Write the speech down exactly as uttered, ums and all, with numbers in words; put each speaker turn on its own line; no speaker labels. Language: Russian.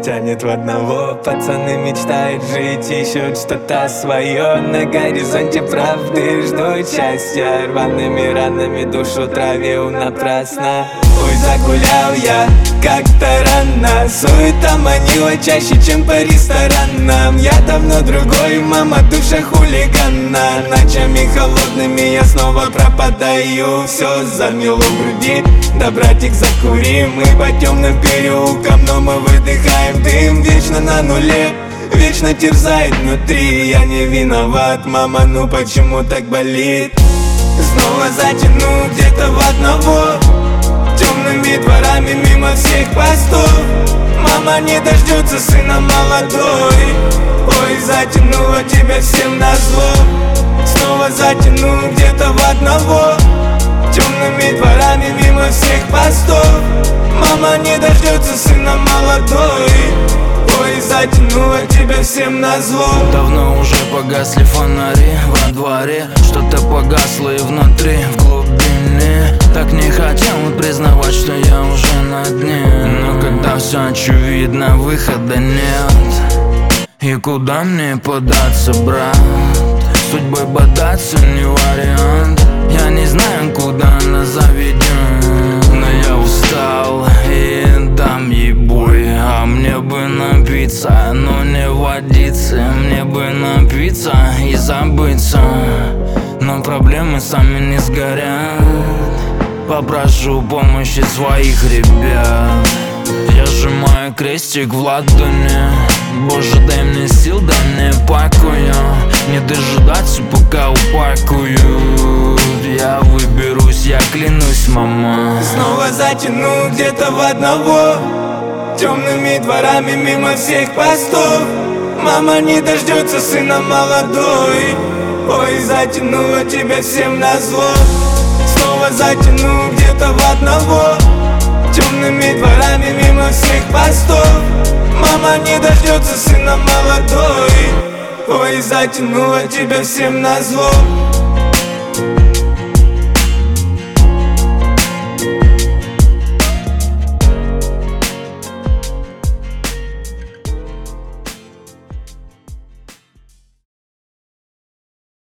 тянет в одного. Пацаны мечтают жить, ищут что-то свое. На горизонте правды ждут счастья. Рваными ранами душу травил напрасно. Ой, загулял я как-то рано. Суета манила чаще, чем по ресторанам. Я давно другой, мама, душа хулигана. Ночами холодными я снова пропадаю. Все замело в груди, да, братик, закурим. Мы по темным переулкам, но мы выдыхаем дым. Вечно на нуле, вечно терзает внутри. Я не виноват, мама, ну почему так болит? Снова затяну где-то в одного. Темными дворами мимо всех постов. Мама не дождется сына молодой. Ой, затянула тебя всем назло. Снова затяну где-то в одного. Темными дворами мимо всех постов. Мама не дождется сына молодой. Ой, затянула тебя всем назло.
Давно уже погасли фонари во дворе. Что-то погасло и внутри, в глубине. Так не хотел признавать, что я уже на дне. Но когда все очевидно, выхода нет. И куда мне податься, брат? Судьбой бодаться не вариант. Я не знаю, куда она заведет, но я устал и дам ей бой. А мне бы напиться, но не водиться. Мне бы напиться и забыться, но проблемы сами не сгорят. Попрошу помощи своих ребят. Я сжимаю крестик в ладони. Боже, дай мне сил, дай мне покоя. Не дожидаться, пока упакуют. Я выберусь, я клянусь, мама.
Снова затяну где-то в одного. Темными дворами мимо всех постов. Мама не дождется сына молодой. Ой, затянула тебя всем назло. Снова затяну где-то в одного. Темными дворами мимо всех постов. Мама не дождется сына молодой. Ой, затянула тебя всем назло.